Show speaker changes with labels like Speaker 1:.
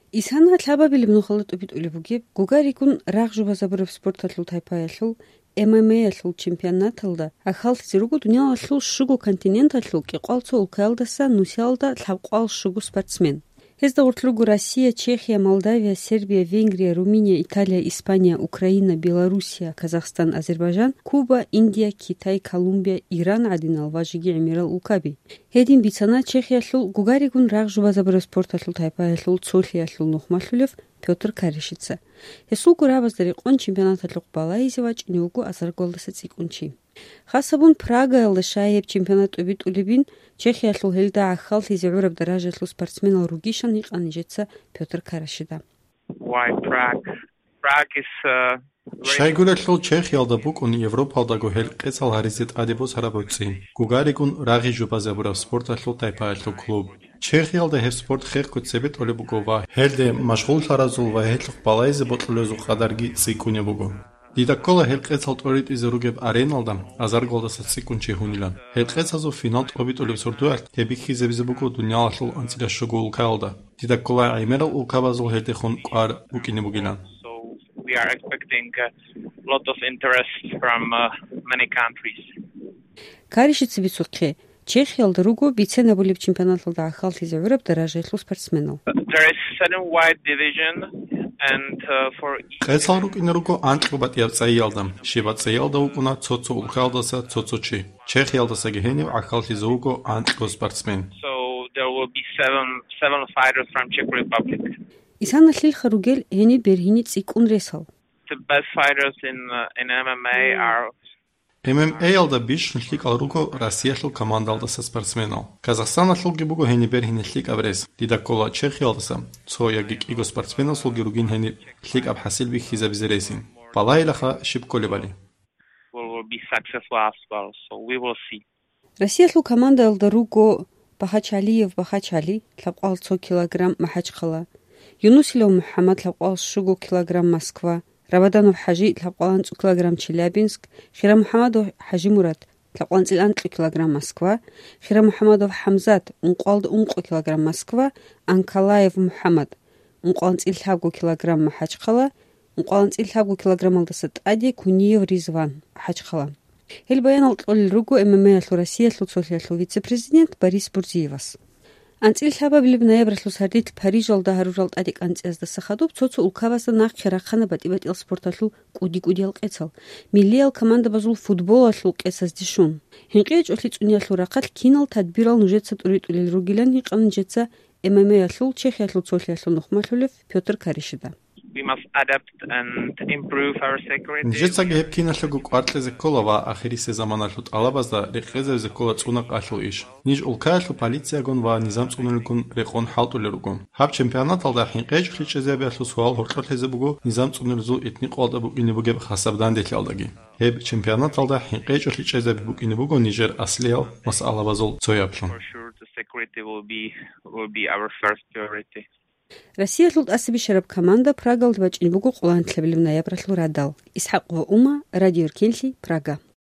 Speaker 1: ისანა თლაბაბილი მნუხალატობით ულიბუგებ გუგარიკუნ რაღჟუბაზაბურებ სპორტალულ თაიფაялულ MMA-ალულ ჩემპიონატალდა ახალთი რუგუ დუნიალალულ შუგუ კონტინენტალულ კი ყვალცო უკალდასა ნუსიალდა თლაბყვალ შუგუ სპორტსмен ეს და ურთლუგუ რუსია, ჩეხია, მოლდავია, სერბია, ვენგრია, რუმინია, იტალია, ისპანია, უკრაინა, ბელარუსია, ყაზახსტან, აზერბაიჯან, კუბა, ინდია, ქითაი, კოლუმბია, ირან, ადინალ ვაჟიგი ემირალ უკაბი. ჰედინ ბიცანა ჩეხიალულ გუგარიგუნ რაღჟუბაზაბურებ სპორტალულ თაიფაялულ ცოლიალულ ნუხმალულევ Петр Каришица. Есулгу раваздari qon чемпионаталлуq балайзева чнюгу азарголдаса цикунчи. Хасабун Прага алда шаеб чемпионатубит улибин Чехияллу хелда ахал хизеураб даражаллу спортсменал ругишан иqanijетса Петр Каришида.
Speaker 2: Why Prague? Prague is
Speaker 3: Шайгулаллу Чехиялда букун Европалдагу хел qecal harизет adibos harabotsi. Gugarikun rაღიჟუბაზებურав სპორტალлу тайпааллу клуб. Чехиялда хев спорт херкуцебет олебугова хелде машгул таразулва хетлуq балайзе ботлозу qadargi цикунебугу. Дидаккола хел qecal торит изеругеб ареналда азарголдаса цикунчи хунилан. Хел qecazу финал тобит олебсурдуар тебихизебзебугу дуняллу антилашугу улкалда. Дидаккола аймерал улкабазул хелде хун qar bukинебугилан.
Speaker 2: We are expecting a lot of interest from many countries.
Speaker 1: Каришица бицухе Чехиялда ругу биценабулиб чемпионаталда ахал хизеураб даражаллу спортсменал.
Speaker 2: There is certain wide division and for
Speaker 3: qecal rukinrugo antqobat yavtsaialda shevatsaialda ukuna tsotso ulkaldasa tsotsochi. Чехиялдаса гeheniv ахал хизеуgo antqo sportsmen.
Speaker 2: So there will be seven fighters from Czech Republic.
Speaker 1: Isana lilxa rugel eni berhini tsikun resal.
Speaker 2: The best fighters in MMA are
Speaker 3: MMA-алда бишнлик алруго Россияллу командалдаса спортсменал. Казахстаналлу гибуго хени берхини лик аврес. Дидаккола Чехиялдаса цояги киго спортсменалсу гиругин хени лик абхасилби хизабзересин. Балайлаха шипколебали.
Speaker 2: will be successful as well. So we will see.
Speaker 1: Россияллу командалда руго Бахачалиев Бахачали тлабqal 100 килограмм махачхала. Юнусилов Мухаммад тлабqal шугу килограмм Москва. Рабаданов Хажи тлабqal 100 килограмм Челябинск. Хира Мухаммадов Хажи Мурат тлабqal 100 килограмм Москва. Хира Мухаммадов Хамзат унqal 1 килограмм Москва. Анкалаев Мухаммад унqal 1 килограмм махачхала. унqal 1 килограмм алдаса Тади Куниев Ризван Хачхала. Хелбаянал ругу ММА-аллу Россияллу цоლიаллу вице-президент Борис Бурзиевас. Анцილთაბაბილებ ნაებრალუს ჰარდით Парижალდა ჰარურალ ტადიკ ანწიას და სახადობ ცოცო ულქავასა ნახ ხერახანა ბატიბატილ სპორტალლუ კუდი-კუდიალ ყეცალ. მილიალ команда базул футболаллу ყესას დიშუნ. ჰინყია ჭოთლი წუნიალლუ რაყალ კინალ თადბირალ ნუჟეცა ტურიტულილ რუგილან ჰიყანჯეცა ММА-ალლუ ჩეხიალლუ ცოლიალლუ ნუხმალულებ Петр Каришида.
Speaker 2: We must adapt and improve our security.
Speaker 3: Нжеца гепкиналлугу qvartleзе kolava axirise zamanallu ტალაბაზდა რეყეზებზე kola წუნა ყალлу иш. Ниж улкааллу полициягон ва низамцунилгун реқон халтулеругун. Хаб чемпионаталда хинqeç хличезебиаллу суал хортолезебугу низамцунилзу этни qvalda инебугеб хасабдан детлалдаги. Хеб чемпионаталда хинqeç хличезебу инебугу Нижер аслиал масалабазол цояплун.
Speaker 2: For sure the security will be our first priority.
Speaker 1: Россияллу асиби шараб команда Прагалд бачинбугу qulantlebilib ნაებრალлу რადალ. ისჰაყ ვა უმა რადიო რკინლი პრაგა.